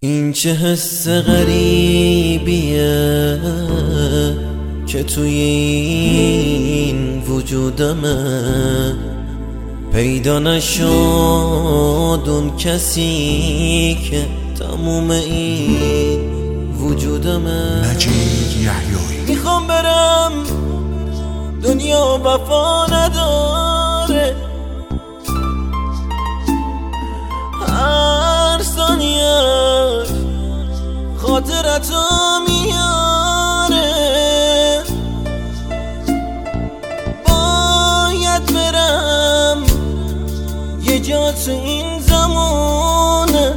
این چه حس غریبیه که توی این وجودمه، پیدا نشد اون کسی که تموم این وجودمه. نجیب یحیایی. میخوام برم دنیا وفا نداره، هر ثانیه خاطرتو میاره. باید برم یه جا تو این زمانه،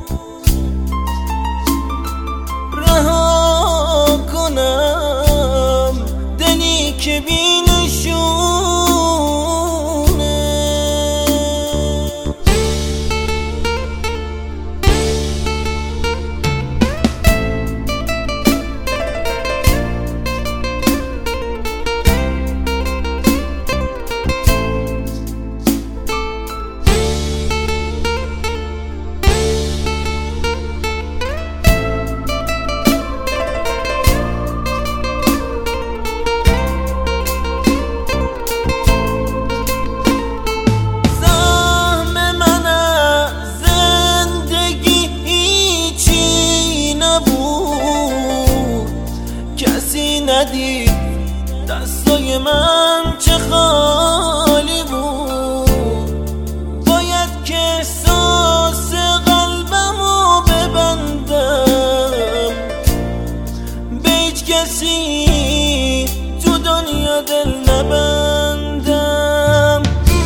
رها کنم دلی که بینشونه. ندید دستای من چه خالی بود، باید که احساس قلبمو ببندم، به هیچ کسی تو دنیا دل نبندم.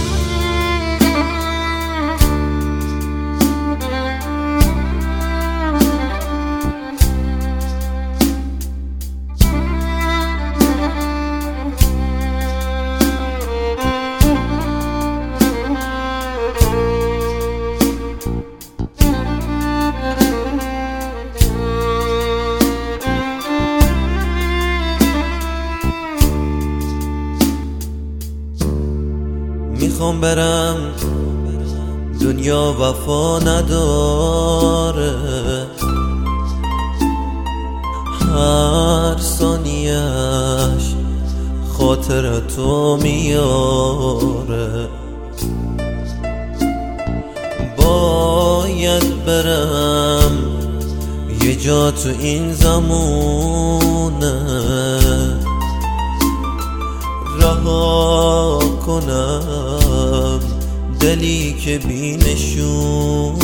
میخوام برم دنیا وفا نداره، هر ثانیه‌اش خاطرتو میاره. باید برم یه جا تو این زمونه، رها کنم دلی که بینشونه.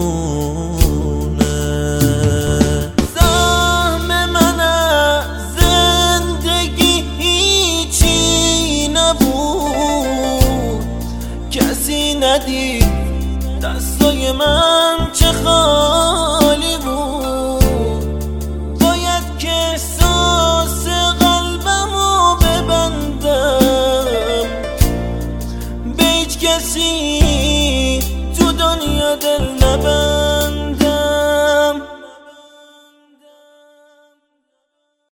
سهم من از زندگی هیچی نبود، کسی ندید دستای من چه خالی بود، باید که احساس قلبمو ببندم، به هیچ کسی تو دنیا دل نبندم.